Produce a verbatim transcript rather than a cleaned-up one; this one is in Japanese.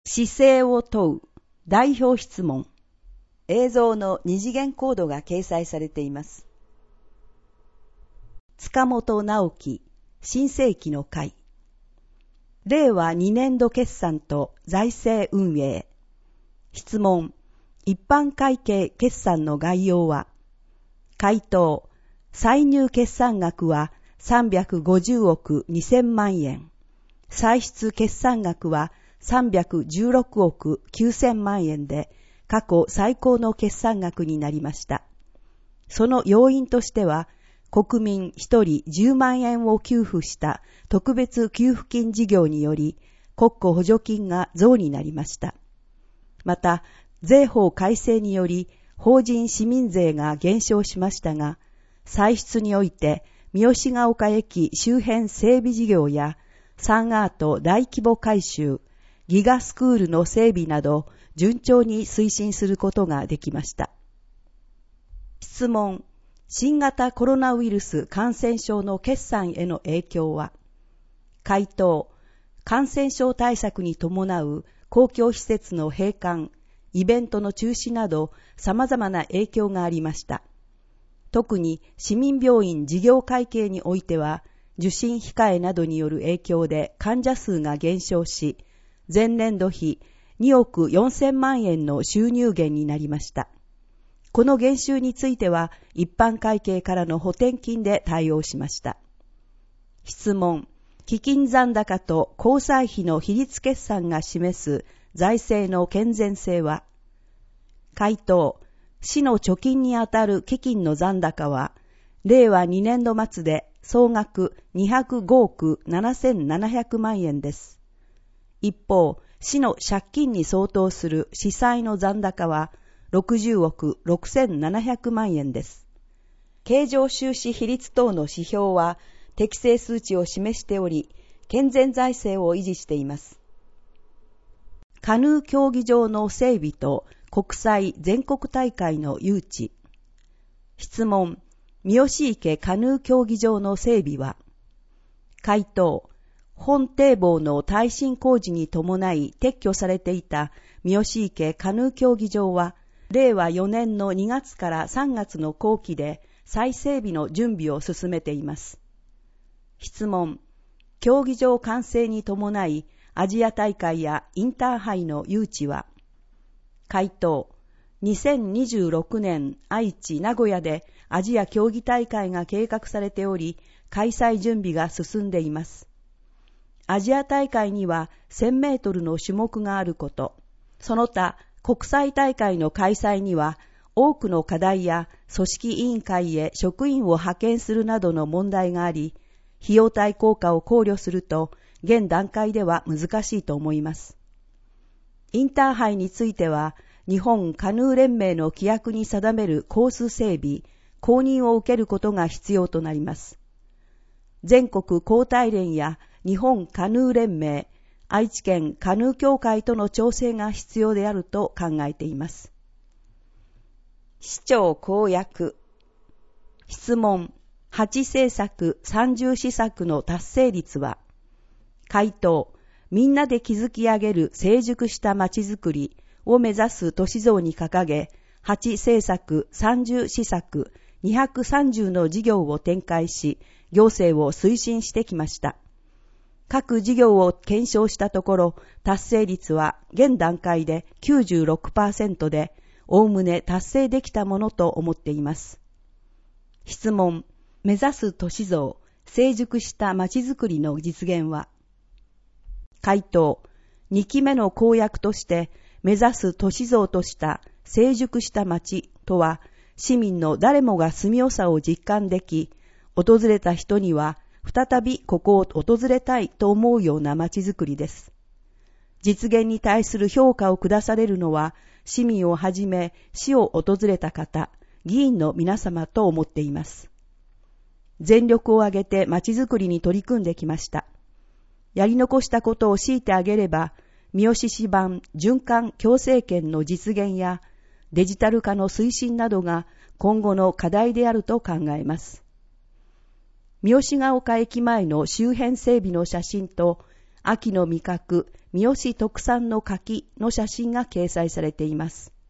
姿勢を問う代表質問。映像の二次元コードが掲載されています。塚本直樹、新世紀の会。令和にねん度決算と財政運営。質問。一般会計決算の概要は？回答。歳入決算額はさんびゃくごじゅうおくにせんまんえん。歳出決算額はさんびゃくじゅうろくおくきゅうせんまんえんで、過去最高の決算額になりました。その要因としては、国民ひとりじゅうまんえんを給付した特別給付金事業により、国庫補助金が増になりました。また、税法改正により、法人市民税が減少しましたが、歳出において、三好ヶ丘駅周辺整備事業や、サンアート大規模改修、ギガスクールの整備など、順調に推進することができました。質問。新型コロナウイルス感染症の決算への影響は？回答。感染症対策に伴う公共施設の閉館、イベントの中止など様々な影響がありました。特に市民病院事業会計においては、受診控えなどによる影響で患者数が減少し、前年度比におくよんせんまんえんの収入減になりました。この減収については、一般会計からの補填金で対応しました。質問。基金残高と交際費の比率決算が示す財政の健全性は？回答。市の貯金にあたる基金の残高は、令和にねん度末で総額にひゃくごおくななせんななひゃくまんえんです。一方、市の借金に相当する市債の残高はろくじゅうおくろくせんななひゃくまんえんです。経常収支比率等の指標は適正数値を示しており、健全財政を維持しています。カヌー競技場の整備と国際全国大会の誘致。質問。三好池カヌー競技場の整備は？回答。本堤防の耐震工事に伴い撤去されていた三好池カヌー競技場は、令和よねんのにがつからさんがつの後期で再整備の準備を進めています。質問。競技場完成に伴いアジア大会やインターハイの誘致は？回答。にせんにじゅうろくねん愛知・名古屋でアジア競技大会が計画されており、開催準備が進んでいます。アジア大会にはせんメートルの種目があること、その他国際大会の開催には多くの課題や組織委員会へ職員を派遣するなどの問題があり、費用対効果を考慮すると現段階では難しいと思います。インターハイについては日本カヌー連盟の規約に定めるコース整備、公認を受けることが必要となります。全国高体連や日本カヌー連盟、愛知県カヌー協会との調整が必要であると考えています。市長公約。質問。はち政策さんじゅう施策の達成率は？回答。みんなで築き上げる成熟したまちづくりを目指す都市像に掲げ、はち政策さんじゅう施策にひゃくさんじゅうの事業を展開し、行政を推進してきました。各事業を検証したところ、達成率は現段階で きゅうじゅうろくパーセント で、おおむね達成できたものと思っています。質問。目指す都市像、成熟したまちづくりの実現は？回答。にきめの公約として、目指す都市像とした成熟した街とは、市民の誰もが住みよさを実感でき、訪れた人には再びここを訪れたいと思うような街づくりです。実現に対する評価を下されるのは、市民をはじめ市を訪れた方、議員の皆様と思っています。全力を挙げて街づくりに取り組んできました。やり残したことを強いてあげれば、三好市版循環共生圏の実現やデジタル化の推進などが今後の課題であると考えます。三好ヶ丘駅前の周辺整備の写真と秋の味覚三好特産の柿の写真が掲載されています。